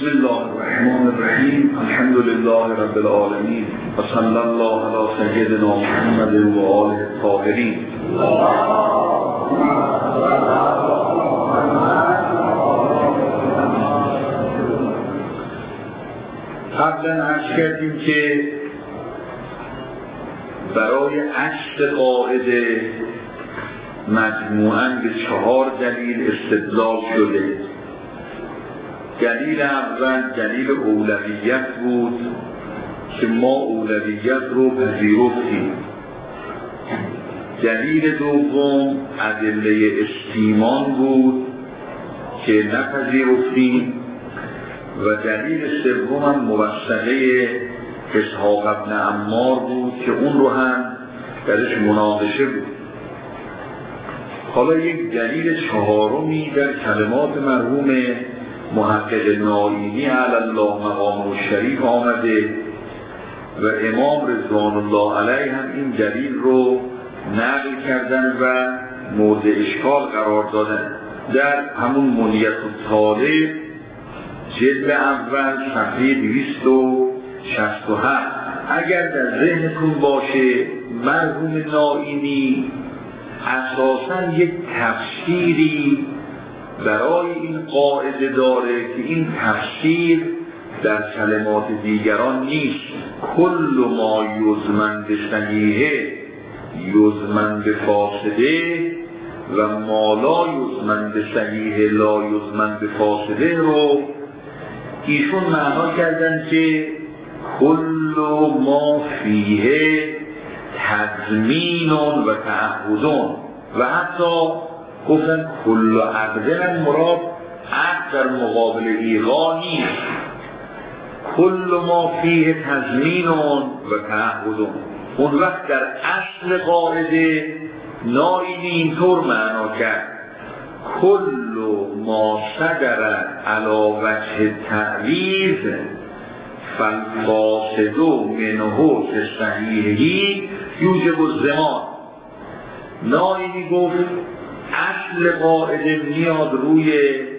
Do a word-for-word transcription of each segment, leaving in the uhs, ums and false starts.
بسم الله الرحمن الرحیم. الحمد لله رب العالمین و صلی الله علی سیدنا محمد و آله الطاهرین. قبلا عرض کردیم که برای اصل قاعده مجموعاً به چهار دلیل استدلال شده. دلیل اول دلیل اولویت بود که ما اولویت رو پذیرفتیم. دلیل دوم ادله استیمان بود که نپذیرفتیم و دلیل سوم هم موثقه اسحاق ابن عمار بود که اون رو هم درش مناقشه بود. حالا یک دلیل چهارمی در کلمات مرحوم محقق نائینی علی الله مقامه الشریف آمده و امام رضوان الله علیه هم این دلیل رو نقل کردن و مورد اشکال قرار دادن. در همون منیت الطالب جلد اول صفحه دویست و شصت و هفت اگر در ذهنتون باشه مرحوم نائینی اساساً یک تفسیری برای این قاعده داره که این تفسیر در کلمات دیگران نیست. کل ما یزمن به صحیحه یزمن به فاسده و ما لا یزمن به صحیحه لا یزمن به فاسده رو ایشون معنا کردن که کل ما فیه تضمین و تعهدون و حتی گفتن کل عقدن مراد عقد در مقابل ایقا نیست. کل ما فیه تضمین و تعهدون. اون وقت در اصل قاعده نائینی اینطور معنا کرد کل ما صدر علی وجه تعویض فالفاسد منه که صحیحی یوجب الضمان. نائینی گفت اصل قاعده میاد روی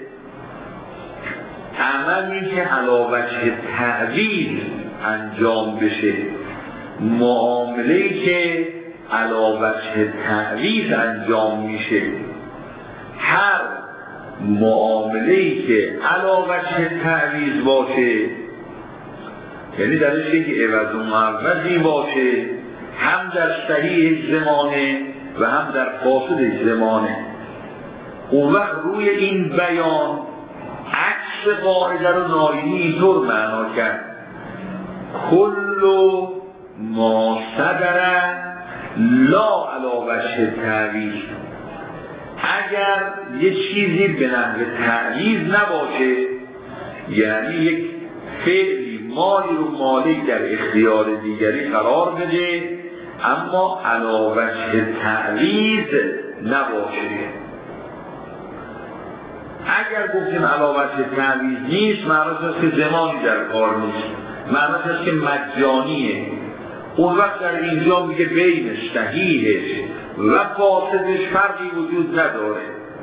عملی که علی وجه تعویض انجام بشه، معامله‌ای که علی وجه تعویض انجام میشه. هر معامله‌ای که علی وجه تعویض باشه یعنی درش یک عوض و معوضی باشه، هم در صحیح زمانه و هم در فاسد زمانه، اون وقت روی این بیان عکس قاعده رو نائینی اینطور معنا کرد کل ما صدر لا علی وجه تعویض. اگر یه چیزی به نحو تعویض نباشه یعنی یک فعلی مالی رو مالک در اختیار دیگری قرار بده اما علی وجه تعویض نباشه. اگر گفتیم علی وجه تعویض نیست معناش است که زمانی در کار نیست، معناش است که مجانیه. اون وقت در اینجا میگه بین صحیحش و فاسدش فرقی وجود نداره.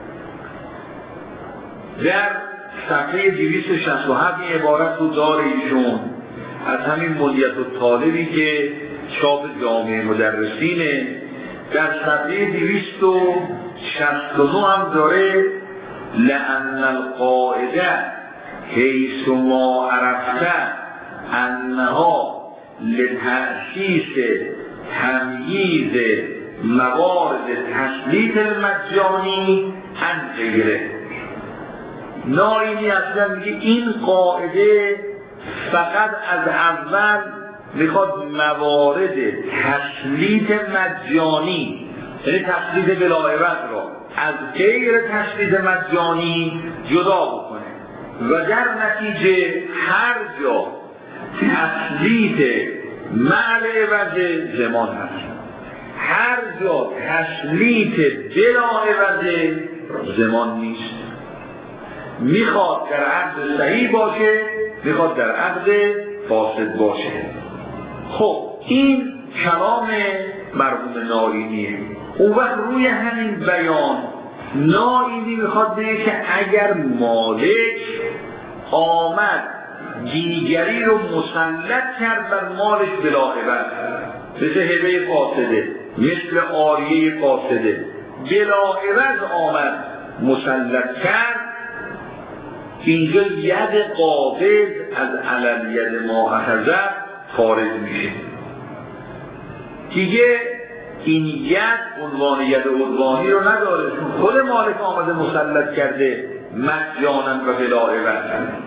در صفحه دویست و شصت و هفت این عبارت رو داره ایشون از همین منیت الطالبی که چاپ جامعه مدرسینه. در صفحه دویست و شصت و نه هم داره لأن القاعده حیث ما عرفته انها لتأسیس تمییز موارد تسلیط المجانی عن غیره. نائینی اصلا میگه این قاعده فقط از اول میخواد موارد تسلیط مجانی یعنی تسلیط بلا عوض را از غیر تسلیط مجانی جدا بکنه و در نتیجه هر جا تسلیط مع عوض زمان هست، هر جا تسلیط بلا عوض زمان نیست. میخواد در عقد صحیح باشه میخواد در عقد فاسد باشه. خب این کلام مرحوم نائینیه. اون وقت روی همین بیان نائینی میخواد بگه که اگر مالک آمد دیگری رو مسلط کرد بر مالش بلا عوض، مثل هبه فاسده، مثل عاریه فاسده، بلا عوض آمد مسلط کرد. اینجا ید قابض از علل ید ما اخذ خارج میشه دیگه. این ید عنوان ید عدوانی رو نداره، چون خود مالک آمده مسلط کرده مجانا و بلا عوض،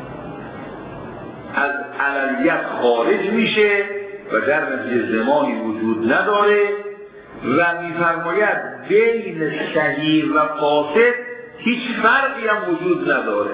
از علل ید خارج میشه و در نتیجه زمانی وجود نداره. و میفرماید بین صحیح و فاسد هیچ فرقی هم وجود نداره.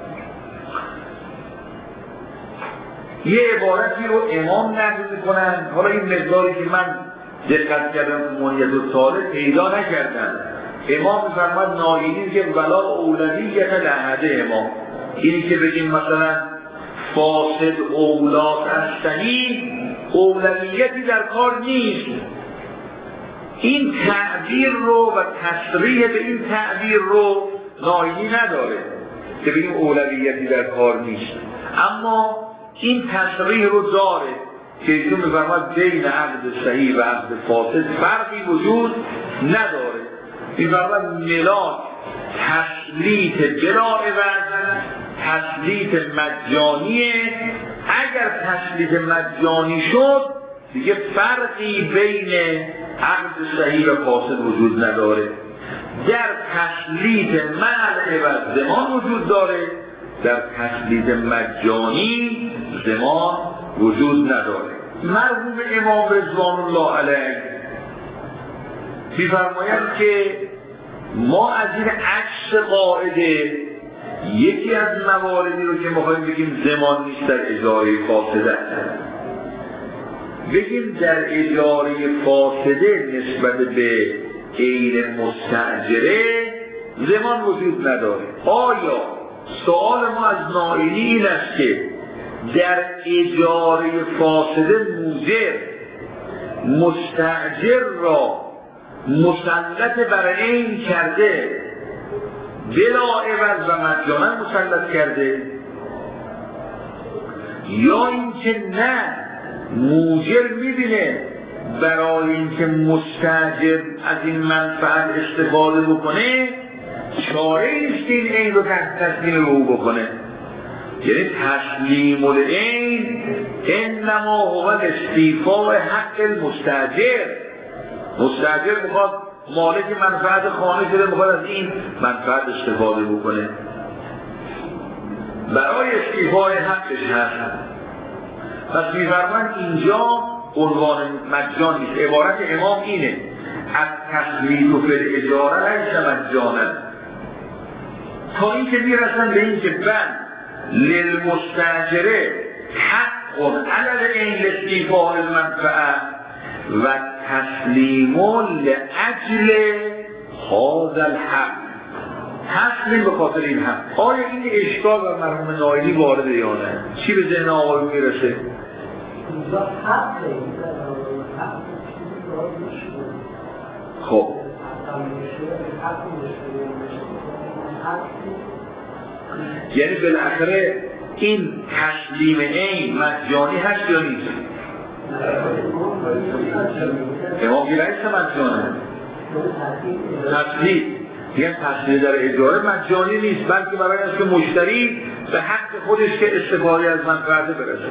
یه عبارتی رو امام نقل میکنن، حالا این مقداری که من دقت کردم تو منیت الطالب پیدا نکردم. امام میفرماید ناینی که ولا اولویت لحده امام، اینی که بگیم مثلا فاسد اولاد از صحیح، اولویتی در کار نیست. این تعبیر رو و تصریح به این تعبیر رو ناینی نداره که بگیم اولویتی در کار نیست، اما این تصریح رو داره که ایشون میفرماید بین عقد صحیح و عقد فاسد فرقی وجود نداره. میفرماید ملاک تسلیط بلا عوض، تسلیط مجانیه. اگر تسلیط مجانی شد دیگه فرقی بین عقد صحیح و فاسد وجود نداره. در تسلیط مال عوض زمان وجود داره، در تسلیط مجانی زمان وجود نداره. مرحوم امام رضوان الله علیه می‌فرماید که ما از این عکس قاعده یکی از مواردی رو که می‌خوایم بگیم زمان نیست در اجاره فاسده است، بگیم در اجاره فاسده نسبت به غیر مستأجره زمان وجود نداره. آیا سوال ما از نائینی این است که در اجاره فاسده موجب مستأجر را مسلط بر عین کرده، بلا عوض و مجانا مسلط کرده، یا اینکه نه موجب میبینه برای اینکه مستأجر از این منفعت استفاده بکنه چاره نیست این عین رو تسلیم رو بکنه. یعنی تسلیم العین انما هو استیفاء حق المستأجر. مستأجر میخواد مالک منفعت خانه شده، میخواد از این منفعت استفاده بکنه، برای استیفاء حقش هست. پس میفرمان اینجا عنوان مجان نیست. عبارت امام اینه از تسلیط و فی الاجاره لیس مجانا، تا این که میرسن به این که بند للمستأجره حق علی این استیفاء المنفعه و تسلیم لاجل هذا الحق، تسلیم به خاطر این حق. آیا این اشکال بر مرحوم نائینی وارد یا نه؟ چی به ذهن آقایون میرسه؟ خب یعنی بالاخره این تسلیم عین مجانی هست یا نیست؟ امام گیره ایست مجانه تسلیم، یعنی تسلیم در اجاره مجانی نیست، بلکه برای است که مشتری به حق خودش که استفاده از منفعت برسه.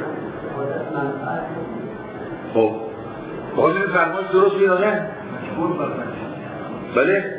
خب باید این فرمایش درست یا نه؟ بله؟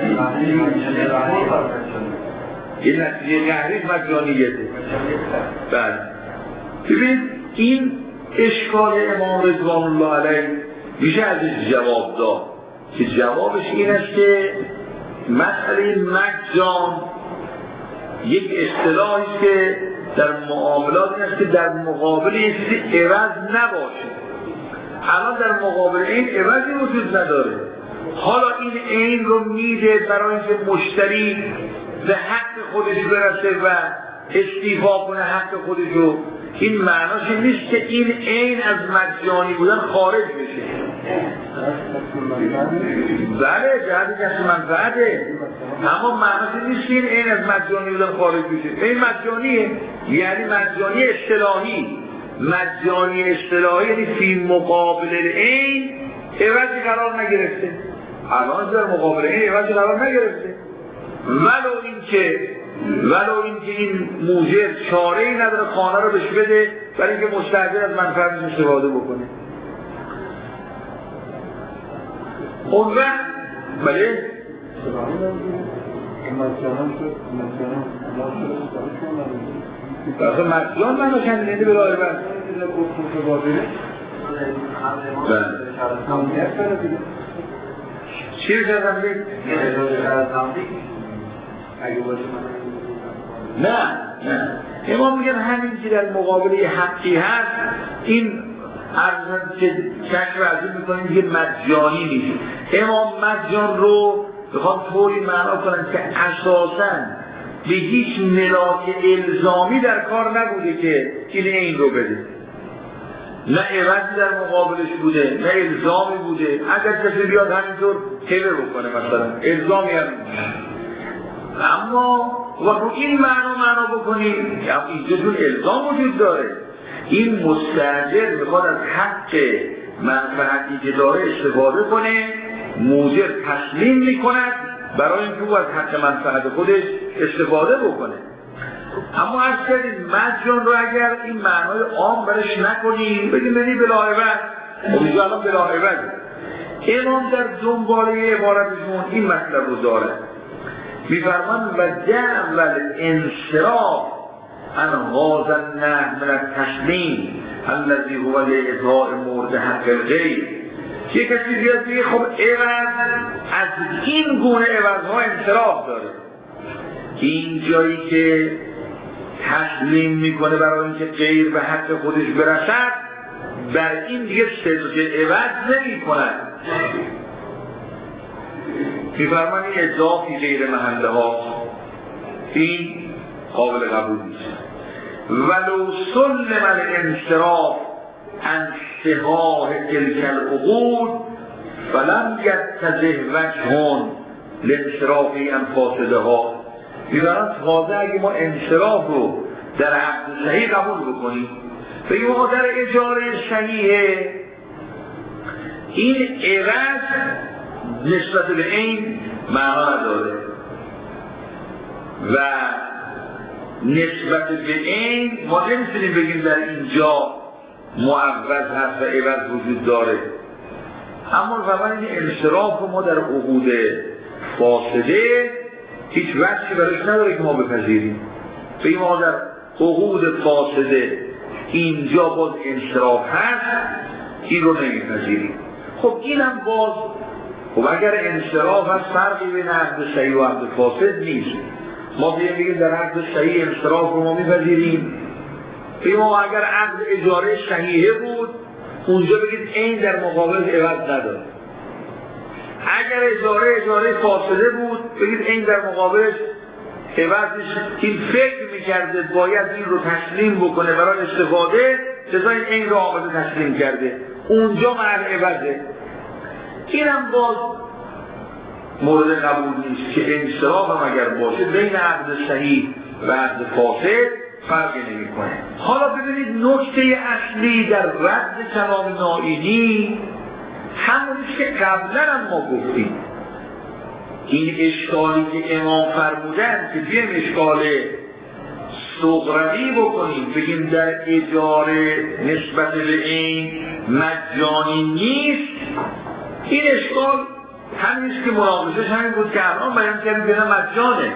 این نتیجه قهری مجانیته. بله ببین این اشکال امام رضوان الله علیه میشه ازش جواب داد که جوابش این است که مسئله مجان یک اصطلاحی است که در معاملات این است که در مقابل یک چیزی عوض نباشه. الان در مقابل این عوضی وجود نداره، حالا این عین رو میده برای اینکه مشتری به حق خودش برسه و استیفا کنه حق خودش رو. این معناش نیست که این عین از مجانی بودن خارج بشه. بله جهت کسب منفعته، اما معناش نیست که این عین از مجانی بودن خارج بشه. این مجانیه، یعنی مجانی اصطلاحی. مجانی اصطلاحی یعنی فی مقابل این عوضی قرار نگرفته. الان در مقابل این عوضی قرار نگرفته، ولو این که ولو این که این موجر چاره‌ای نداره خانه رو بهش بده برای اینکه مستعجل از منفعتش استفاده بکنه. اون وقت بله اصلا مجان من رو کندینده به راه بند چی رو کردم بید؟ نه نه امام میگن همین که در مقابل یه حقی هست این عرض که چشم رازی میکنیم که مجانی نیست. امام مجان رو بخوام طوری معنا کنن که اساساً به هیچ ملاک الزامی در کار نبوده که این این رو بده، نه عوضی در مقابلش بوده نه الزامی بوده. اگر کسی بیاد همینطور هبه بکنه مثلا الزامی هم اما و رو این معنا معنا بکنیم یا اینجا جون الزام وجود داره. این مستاجر میخواد از حق منفعتی که داره استفاده کنه، موجر تسلیم میکند برای اینکه او از حق منفعت خودش استفاده بکنه. اما از کردیم مجان رو اگر این معنای عام برش نکنیم بگیم بگیم بلاعوض، اونجا الان بلاعوض. امام در دنباله عبارتشون این مطلب رو داره، میفرمان و جعل الانصراف عن هذا النحو من التسلیم الذي هو لإعطاء مورد حق الغیر. یک کسی بیاد بگه خب عوض از این گونه عوضها انصراف داره، این جایی که تسلیم میکنه برای اینکه غیر به حق خودش برسد بر این دیگه صدق عوض نمی کند. میفرمانی اضافی غیر محله ها این قابل قبول نیست. ولو سلم الانصراف عن صحاح تلك العقود فلم یتضح وجه لانصرافی عن فاسده ها. میبرن تازه اگه ما انصراف رو در عقد صحیح قبول بکنیم، بگیم ما در اجاره صحیحه این عوض نسبت به این معنا نداره و نسبت به این ما نمیتونیم بگیم در اینجا معوض هست و عوض وجود داره. اما فرمان این انصراف رو ما در عقود فاسده هیچ وجهی برش نداره که ما بپذیریم. بگیم ما در عقود فاسده اینجا باز انصراف هست، این رو نمیپذیریم. خب اینم باز خب اگر انصراف هست فرقی بین عقد صحیح و عقد فاسد نیست. ما بگیم بگیم در عقد صحیح انصراف رو ما میپذیریم. بگیم ما اگر عقد اجاره صحیحه بود اونجا بگید این در مقابل عوض نداره. اگر اجاره اجاره فاسده بود بگید این در مقابلش عوضش این فکر میکرده باید این رو تسلیم بکنه برای استفاده جزا این این رو آمده تسلیم کرده اونجا معنی عوضه. اینم باز مورد قبول نیست که انصراف هم اگر باشه بین عقد صحیح و عقد فاسد فرقی نمی کنه. حالا ببینید نکته اصلی در رد کلام نائینی همونیست که قبلا هم ما گفتیم. این اشکالی که امام فرمودن که بیم اشکال صغروی بکنیم بگیم در اجاره نسبت به این مجانی نیست، این اشکال همینیست که مناقشش همین بود که الان بیان کردیم که مجانه.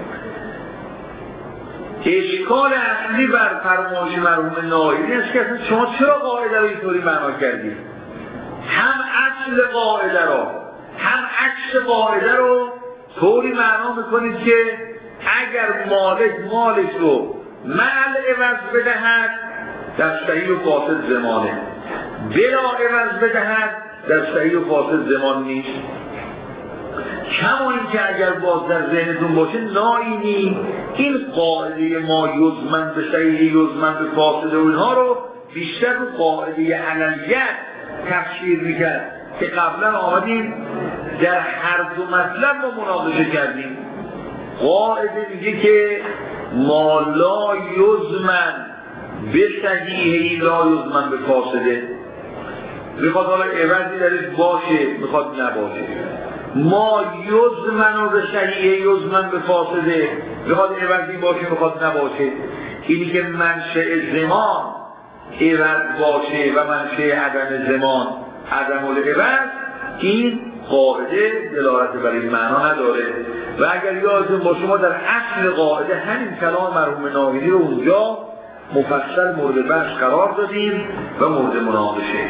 اشکال اصلی بر فرمایش مرحوم نائینی است که اصلا شما چرا قاعده رو اینطوری معنا کردید؟ هم اصل قاعده رو هم عکس قاعده رو طوری معنا میکنید که اگر مالک مالش رو مال عوض بدهد در صحیح و فاسد زمانه، بلا عوض بدهد در صحیح و فاسد زمان نیست. کما این که اگر باز در ذهنتون باشه ناینی این قاعده ما یزمن به صحیح یزمن به فاسد و اینها رو بیشتر رو قاعده علیت تفسیر میکرد که قبلا آمدیم در هر دو مطلب ما مناقشه کردیم. قاعده میگه که ما لا یزمن به صحیحی لا یزمن به فاسده، میخواد حالا عوضی درش باشه میخواد نباشه. ما یزمن به صحیحی یزمن به فاسده، میخواد عوضی باشه میخواد نباشه. اینی که منشأ زمان عوض باشه و منشأ عدم زمان عدم العوض، این قاعده دلالت بر این معنا نداره. و اگر یادتون باشه ما در اصل قاعده همین کلام مرحوم ناهیدی رو اونجا مفصل مورد بحث قرار دادیم و مورد مناقشه.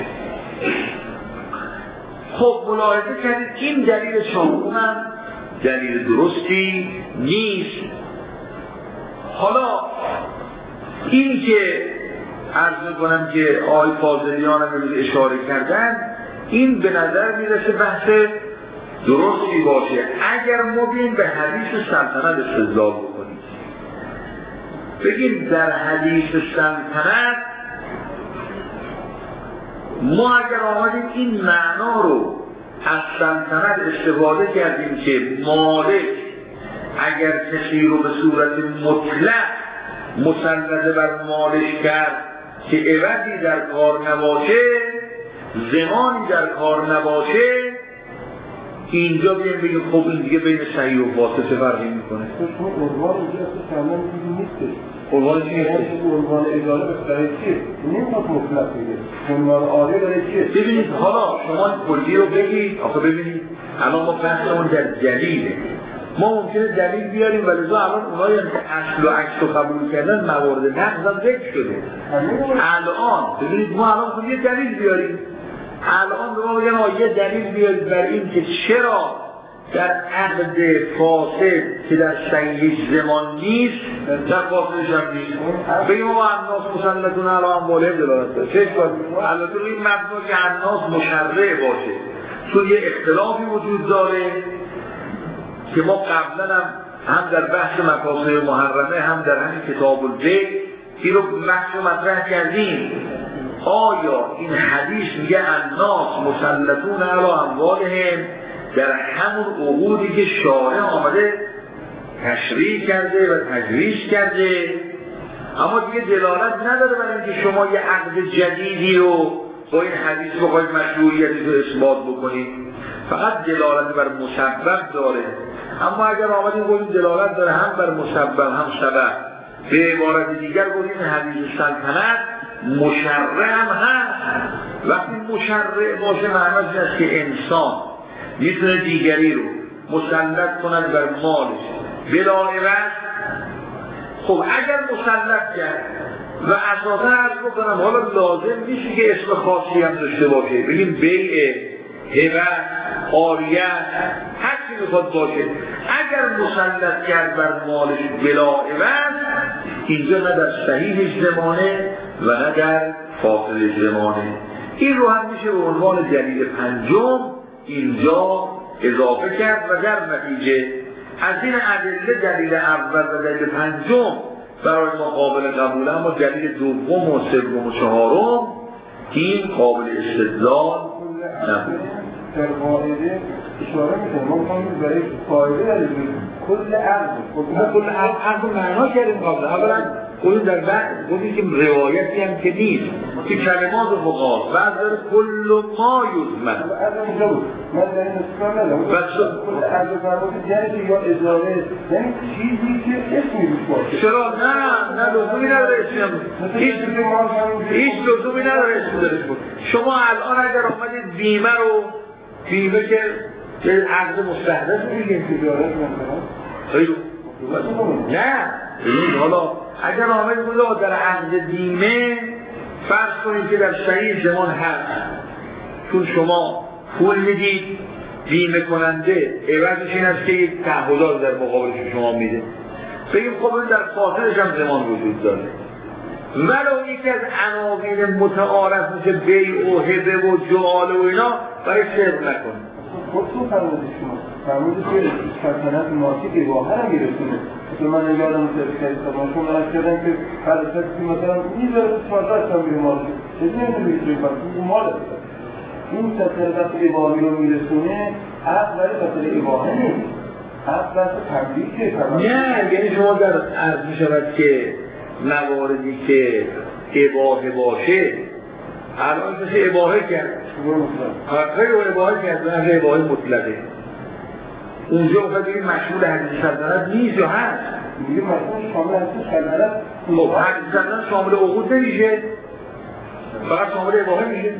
خب ملاحظه کردید این دلیل چهارم هم دلیل درستی نیست. حالا این که عرض میکنم که آقای فاضلیان هم اشاره کردن، این به نظر میرسه بحث درستی باشه اگر ما بیم به حدیث سلطنت استدلال بکنیم. بگیم در حدیث سلطنت ما اگر آمدیم این معنا رو از سلطنت استفاده کردیم که مالک اگر کسی رو به صورت مطلق مسلط بر مالش کرد که عوضی در کار نباشه زمانی در کار نباشه، اینجا بیم بگیم خب این دیگه بین صحیح و فاسد فرقی میکنه. عنوان اینجا اصلا کاملا چیزی نیست. عنوان چی نیست؟ عنوان اداره به صحیح چیه؟ نمیخواد مطلق بگه. عنوان آره داره چیه؟ ببینید حالا شما کلی رو بگید. آخه ببینید الان ما بحثمون در دلیله. ما ممکنه دلیل بیاریم ولی لذا الان اونایی که اصل و عکس رو قبول کردن موارد نقض هم ذکر شده. الان ببینید ما الان خود یه دلیل بیاریم. الان به ما بگن آیه دلیل بیارید بر این که چرا در عقد فاسد که در صحیح زمان نیست در فاسدش هم نیست. بگیم ما الناس مسلطون علی اموالهم دلالت داره. چه اشکالی؟ البته روی مبنا که الناس مشرع باشه چون یه اختلافی وجود داره که ما قبلا هم هم در بحث مکاسب محرمه هم در همین کتاب البیع این رو بحث رو مطرح کردیم. آیا این حدیث میگه الناس مسلطون علی اموالهم در همون عقودی که شارع آمده تشریح کرده و تجویز کرده، اما دیگه دلالت نداره برای اینکه شما یه عقد جدیدی رو با این حدیث بخواید مشروعیتی رو اثبات بکنید، فقط دلالت بر مسبب داره. اما اگر آمدیم گفتیم دلالت داره هم بر مسبب هم سبب، به عبارت دیگر گفتیم حدیث سلطنت مشرع هم هست. وقتی مشرع باشه معناش این است که انسان میتونه دیگری رو مسلط کند بر مالش بلا عوض. خب اگر مسلط کرد و اساسا عرض بکنم حالا لازم نیست که اسم خاصی هم داشته باشه، بگیم بیع، هبه، عاریت، هر چی میخواد باشه، اگر مسلط کرد بر مالش بلا عوض، اینجا نه در صحیح زمانه و نه در فاصل زمانه. این رو هم میشه به عنوان دلیل پنجم اینجا اضافه کرد و در نتیجه از این ادله دلیل اول و دلیل پنجم برای ما قابل قبول، اما دلیل دوم و سوم و چهارم این قابل استدلال نبود. در قاعده اشاره میکنم ما میخوایم برای قاعده دلیل کل عقل ما کل عقل معنا کردیم قبل. اولا اون در بعد گفتیم که روایتی هم که نیست که کلمات فقها بعد داره کل ما یزمن. من در این اسکان ندارم کل عقل فرمود جنبی یا اداره، یعنی چیزی که اسمی روش باشه. چرا؟ نه نه لزومی نداره اسمی، هیچ لزومی نداره اسمی دارش بود. شما الان اگر آمدید بیمه رو بیمه که به عقد مستحدث میگیم تجارت مثلا خیلی نه ببینید حالا اگر آمدید بود در عقد بیمه فرض کنید که در صحیح زمان هست، چون شما پول میدید بیمه کننده عوضش این است که یک تعهدات در مقابلش شما میده، بگیم خب این در فاصلش هم زمان وجود داره. ولو یکی از عناوین متعارف مثل بیع و هبه و جعاله و اینا برای صرف نکنید. خودتون فرمودید شما فرمود که سلطنت ماسی اباحه هم میرسونه. مثل من یادم سرکت ما شما از کردن که حرکتی مثلا میذاره چهارده هم میره ماسی چیزی نمیتونه بیشتری کنه این مال است. این سلطنت اباحه رو میرسونه حق برای خاطر اباحه نیست، حق برای تبلیغه. نه یعنی شما در عرض میشود که مواردی که اباحه باشه الان کسی اباحه کرد حقی رو اباحه کرد نه اباحه مطلقه اونجا وقت این مشمول حدیث سلطنت نیست یا هست میگه مشمول شامل حدیث سلطنت خب حدیث سلطنت شامل عقود نمیشه فقط شامل اباحه میشه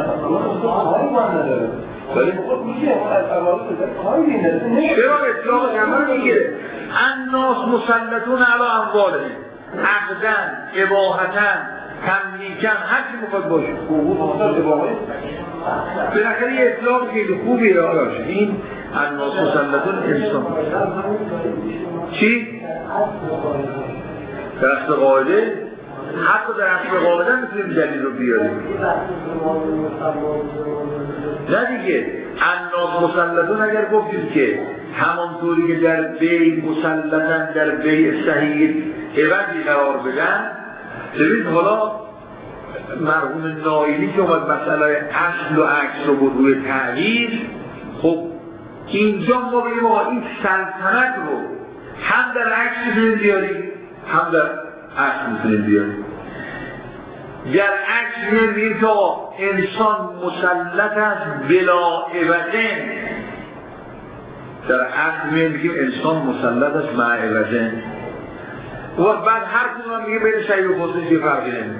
ولی خب میشه از اول کاری نداره چرا اطلاق جمع میگیره الناس مسلطون علی اموالهم عقدن اباحتن تملیکن هر چی میخواد باشه بالاخره یه اطلاق خیلی خوبی را داشت این الناس مسلطون انسان چی؟ در اصل قاعده حتی در اصل قاعده میتونیم دلیل رو بیاریم نه دیگه الناس مسلطون اگر گفتیم که همانطوری که در بی مسلطن در بی صحیح عوضی قرار بدن ببین حالا مرحوم نایلی که اومد مسئله اصل و عکس رو بود روی تعریف خب اینجا ما بگیم آقا این سلطنت رو هم در عکس میتونیم بیاریم هم در اصل میتونیم بیاریم در عکس میتونیم تا انسان مسلط است بلا عوضن در اصل میگیم انسان مسلط است مع عوضن و بعد هر کدوم هم میگه بین صحیح و فاسد چه فرقی نمیکنه.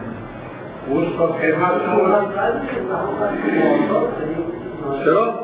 چرا؟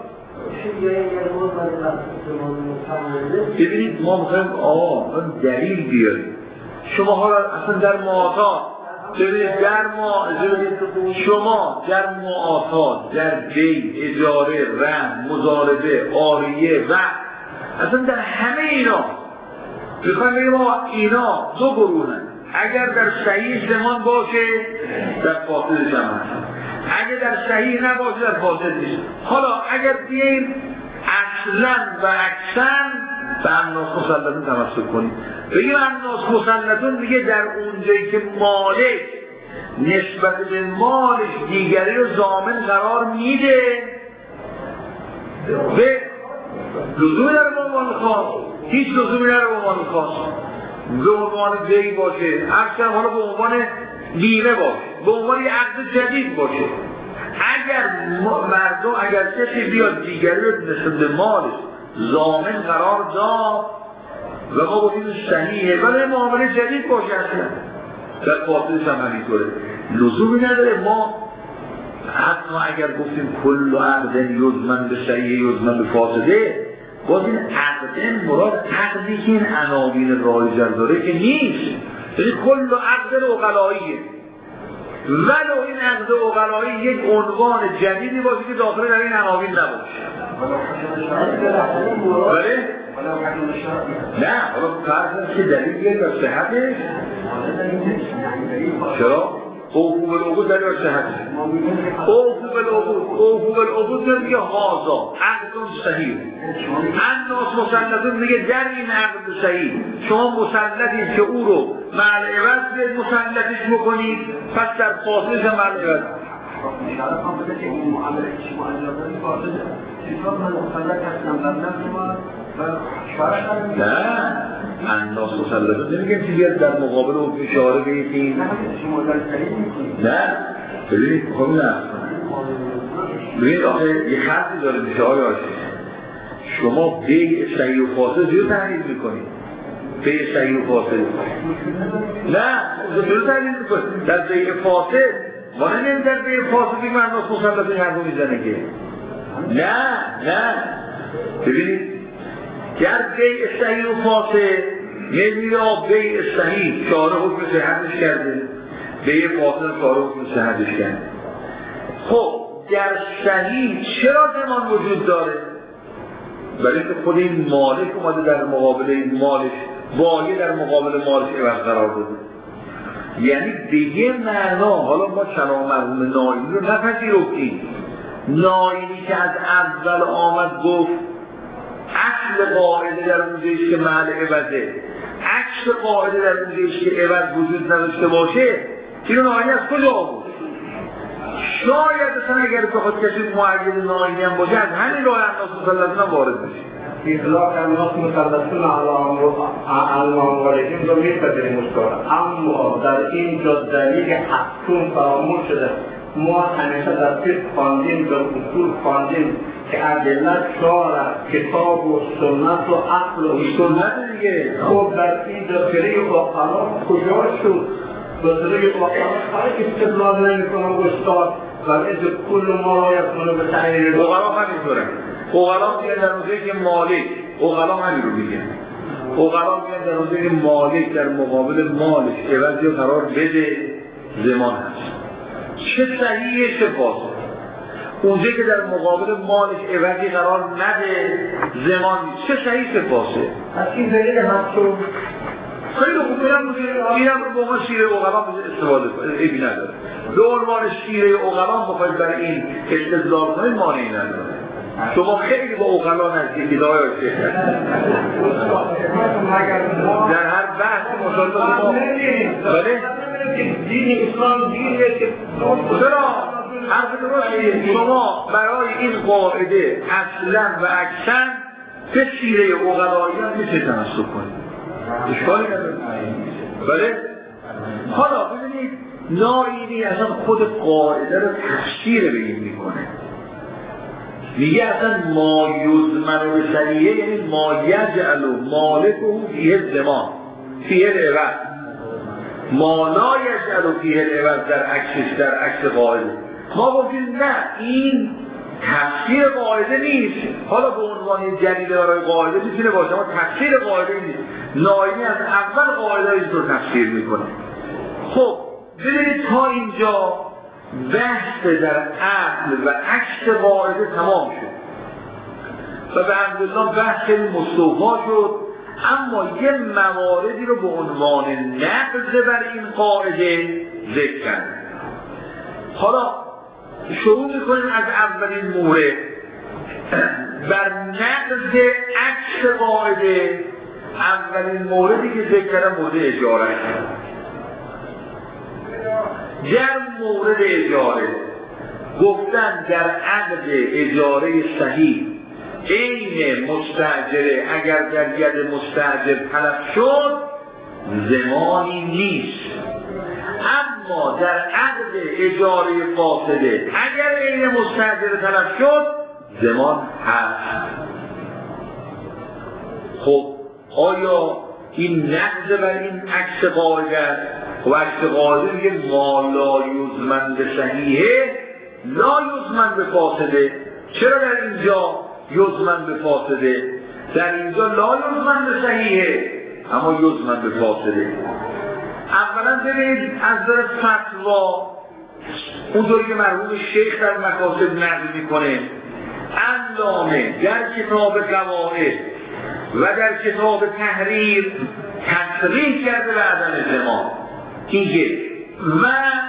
ببینید ما میخوایم آه دلیل بیاریم. شما حالا اصلا در معاطات ببینید در ما شما در معاطات در بی اجاره رهن مضاربه عاریه و اصلا در همه اینا میخوایم بگیم ما اینا دو گروهن اگر در صحیح زمان باشه در فاسد زمان اگر در صحیح نباشه در فاسد نیست. حالا اگر بیاییم اصلا و اکثن به الناس مسلطون تمسک کنیم بگیم الناس مسلطون میگه در اونجایی که مالک نسبت به مالش دیگری رو ضامن قرار میده به لزومی داره به عنوان خاص هیچ لزومی داره به عنوان خاص به عنوان دی باشه اکثر حالا به عنوان بیمه باشه به عنوان یه عقد جدید باشه اگر مردم اگر کسی بیاد دیگری رو نسبت به مالش ضامن قرار داد و ما بودیم صحیحه ولی معامله جدید باشه اصلا در فاسدش هم همینطوره لزومی نداره ما حتی اگر گفتیم کل عقد یضمن به صحیح یضمن به فاسده باز این عقد مراد عقدی که این عناوین رایجر داره که نیست یعنی کل عقد عقلاییه ولو این عقد عقلایی یک عنوان جدیدی باشه که داخل در این عناوین نباشه بله؟ نه حالا فرض که دلیل در صحتش چرا؟ اوفو بالعقود دلیل در صحتش اوفو بالعقود اوفو بالعقود در میگه هازا عقدون صحیح الناس مسلطون میگه در این عقد صحیح شما مسلطید که او رو معنی عوض بید مسلطش بکنید پس در فاصلش هم معنی عوض اشاره کنم بده که این معامله که شما انجام دادید فاسده چطور من مسلط هستم قبلا شما و شوهرش هم نه الناس مسلطون نمیگم چیزی در مقابل او اشاره بگید نه شما در صحیح میکنید نه ببینید خب نه ببینید آخه یه خطی داره میشه آیا آشید شما بیع صحیح و فاسد زیاد تحلیل میکنید بیع صحیح و فاسد نه زیاد تحلیل میکنید در بیع فاسد ما نمیم در بیع فاسد بگیم الناس مسلطون هر رو میزنه که نه نه ببینید در بیع صحیح و فاسد نمیده بیع صحیح شاره حکم صحتش کرده بیع فاسد شاره حکم صحتش کرده خب در صحیح چرا زمان وجود داره؟ برای اینکه خود این مالک اومده در مقابل این مالش بایه در مقابل مالش عوض قرار داده یعنی به یه معنا حالا ما کلام مرحوم نایلی رو نپذیرفتیم نایلی که از اول آمد گفت اصل قاعده در اونجایش که محل عوضه، عکس قاعده در اونجایش که عوض وجود نداشته باشه، اینو ناینی از کجا آورد؟ شاید اصلا اگر بخواد کسی معید ناینی هم باشه از همین راه الناس مسلسلون وارد بشه. اطلاق الناس مسلسلون علی اموالهم رو میپذیریم استاد، اما در اینجا دلیل حتم فراموش شده. ما همیشه در فقه خواندیم، در اصول خواندیم که ادله چهار است، کتاب و سنت و عقل و سنت دیگه. خب در اینجا طریق عقلا کجا شد؟ به طریق عقلا خیلی استدلال نمی‌کنم استاد، ولی از کل ما را یکنه به تعیین عقلا همینطوره. عقلا میگن در اونجایی که مالک، عقلا همین رو میگن. عقلا میگن در اونجایی که مالک در مقابل مالش عوضی قرار بده، زمان هست. چه صحیحه چه فاسد. اونجایی که در مقابل مالش عوضی قرار نده، زمان نیست. چه صحیح چه فاسد. از این دلیل هستو خیلی خوب میرم میرم رو بقیه شیره اقلام استفاده کنید، ایبی نداره. به عنوان شیره اقلام بخواید برای این استدلال کنید مانعی نداره. شما خیلی با اقلا نزدیکی دای آیشه در هر بحث مشاهده شما بله؟ دین اسلام دینه که چرا؟ حرف درسته. شما برای این قاعده اصلا و اکثر به شیره اقلایی هم میشه تناسب کنید، اشکالی نداره. بله؟ حالا ببینید ناینی اصلا خود قاعده رو تفسیر به این میکنه، میگه اصلا ما یزمن به سریعه یعنی ما یجعل مالک و فیه زمان فیه العوض، ما لا یجعل فیه العوض در عکسش در عکس قاعده. ما گفتیم نه این تفسیر قاعده نیست، حالا به عنوان جدید برای قاعده میتونه باشه اما تفسیر قاعده نیست. ناینی از اول قاعده رو اینطور تفسیر میکنه. خب ببینید تا اینجا بحث در عقل و عکس قاعده تمام شد و به الحمدلله بحث مستوفا شد، اما یه مواردی رو به عنوان نقض بر این قاعده ذکر کرد. حالا شروع میکنیم از اولین مورد بر نقض عکس قاعده. اولین موردی که ذکر کردم مورد اجاره کرد. در مورد اجاره گفتن در عقد اجاره صحیح عین مستاجره اگر در ید مستاجر تلف شد زمانی نیست، اما در عقد اجاره فاسده اگر عین مستاجر تلف شد زمان هست. خب آیا این نقض بر این عکس قاعده است؟ و عکس قاعده میگه ما لا یزمن به صحیحه لا یزمن به فاسده. چرا در اینجا یزمن به فاسده؟ در اینجا لا یزمن به صحیحه اما یزمن به فاسده. اولا ببینید از در فتوا اونطوری که مرحوم شیخ در مقاصد نقل میکنه، علامه در کتاب قواعد و در کتاب تحریر تصریح کرده به عدم زمان اینجا و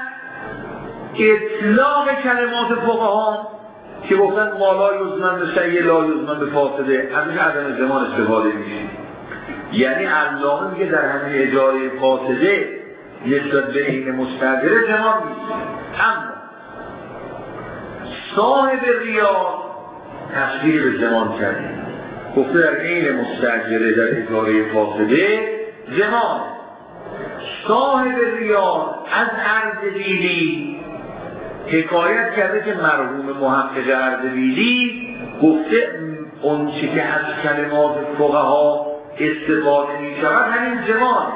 اطلاق کلمات فقها که گفتن ما لا یزمن به صحیح لا یزمن به فاسده همین عدم زمان استفاده میشه. یعنی علامه میگه در همین اجاره فاسده نسبت به این مستاجره زمان نیست، اما صاحب ریاض تصریح به زمان کرده، گفته در این مستاجره در اجاره فاسده زمان. صاحب ریاض از اردبیلی حکایت کرده که مرحوم محقق اردبیلی گفته اون چی که از کلمات فقها استفاده می شود همین زمان.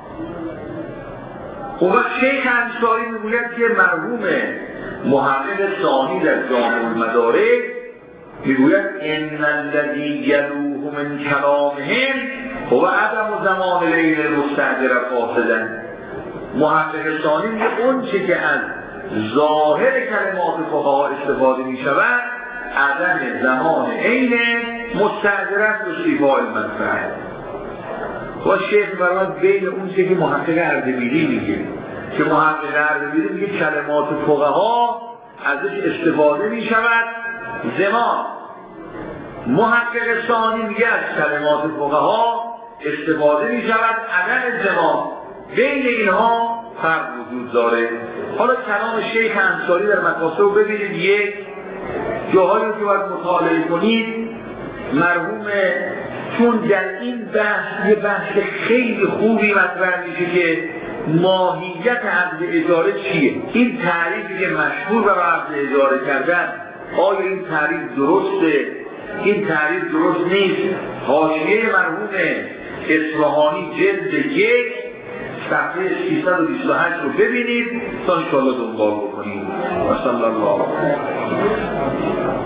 اون وقت شیخ انصاری میگوید که مرحوم محقق ثانی در جامع المدارک میگوید ان الذی یلوه من کلامهم هو عدم زمان لیل المستاجر فاسدا. محقق ثانی میگه اون چی که از ظاهر کلمات فقها استفاده می شود عدم زمان عین مستاجرت و شیفاء المنفعه. و شیخ برمد بین اون چی که محقق اردبیلی میگه که محقق اردبیلی میگه کلمات فقها ازش استفاده می شود زمان، محقق ثانی میگه از کلمات فقها استفاده می شود عدم ازدواج بین اینها فرق وجود داره. حالا کلام شیخ انصاری در مقاصد رو ببینید، یک جاهایی رو که باید مطالعه کنید مرحوم، چون در این بحث یه بحث خیلی خوبی مطرح میشه که ماهیت عقد اجاره چیه. این تعریفی که مشهور برای عقد اجاره کردن، آیا این تعریف درسته؟ این تعریف درست نیست. حاشیه مرحوم اصفهانی جلد یک صفحه سیصد و بیست و هشت رو ببینید تا انشاءالله دنبال بکنید. و صلی الله علیه و